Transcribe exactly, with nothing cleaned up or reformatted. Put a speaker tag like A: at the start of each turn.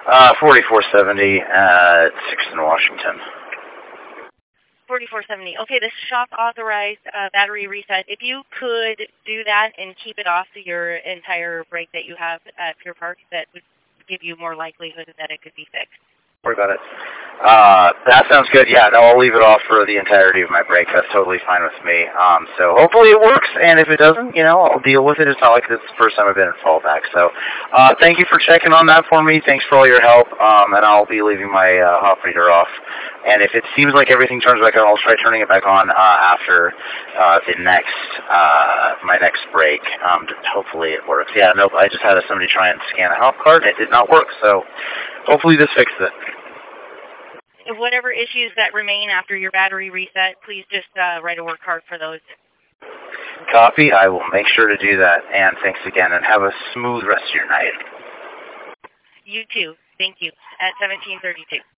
A: Uh, forty-four seventy at sixth and Washington.
B: forty-four seventy. Okay, the shop authorized uh, battery reset. If you could do that and keep it off your entire brake that you have at Pure Park, that would give you more likelihood that it could be fixed.
A: Worry about it. Uh, that sounds good. Yeah, no, I'll leave it off for the entirety of my break. That's totally fine with me. Um, so hopefully it works, and if it doesn't, you know, I'll deal with it. It's not like this is the first time I've been in fallback. So uh, thank you for checking on that for me. Thanks for all your help, um, and I'll be leaving my uh, hop reader off. And if it seems like everything turns back on, I'll try turning it back on uh, after uh, the next, uh, my next break. Um, hopefully it works. Yeah, nope, I just had somebody try and scan a hop card. It did not work, so hopefully this fixes it.
B: Whatever issues that remain after your battery reset, please just uh, write a work card for those.
A: Copy. I will make sure to do that. And thanks again, and have a smooth rest of your night.
B: You too. Thank you. At seventeen thirty-two.